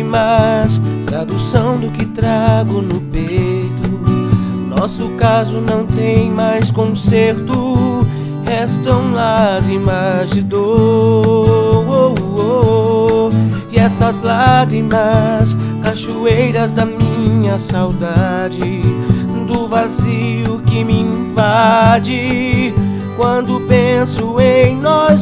lágrimas, tradução do que trago no peito. Nosso caso não tem mais conserto, restam lágrimas de dor. E essas lágrimas, cachoeiras da minha saudade, do vazio que me invade quando penso em nós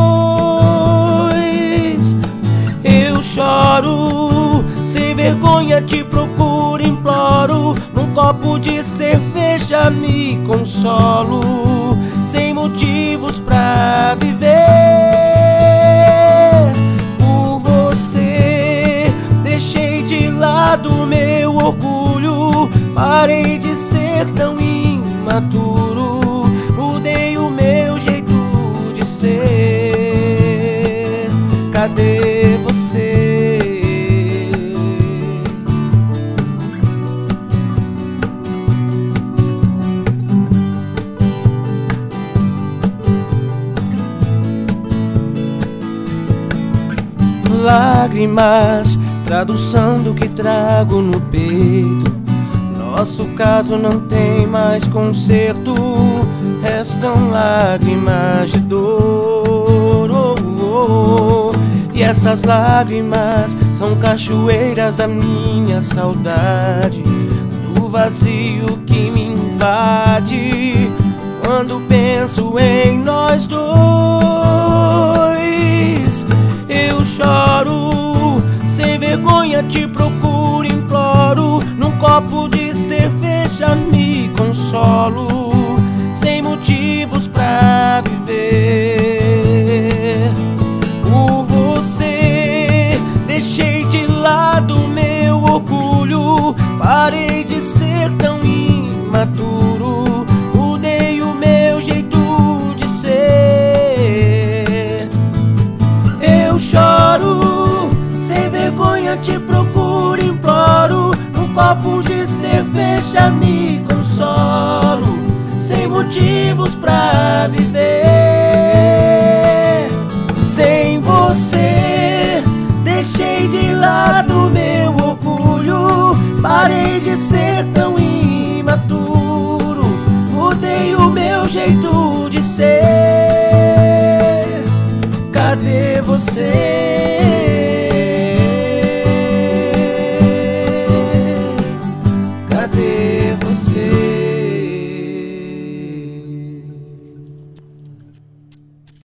dois. Eu choro, sem vergonha te procuro, imploro, num copo de cerveja me consolo, sem motivos pra viver. Por você deixei de lado meu orgulho, parei de ser tão imaturo, mudei o meu jeito de ser. Cadê você? Lágrimas, tradução do que trago no peito. Nosso caso não tem mais conserto, restam lágrimas de dor. E essas lágrimas são cachoeiras da minha saudade, do vazio que me invade quando penso em nós dois. Eu choro, sem vergonha te procuro, imploro, num copo de cerveja me consolo, sem motivos pra viver. Por você deixei de lado meu orgulho, parei de ser tão imaturo, mudei o meu jeito de ser. Eu choro, sem vergonha te procuro, imploro, num copo de cerveja me consolo, sem motivos pra viver. Sem você deixei de lado meu orgulho, parei de ser tão imaturo, mudei o meu jeito de ser. Cadê você? Cadê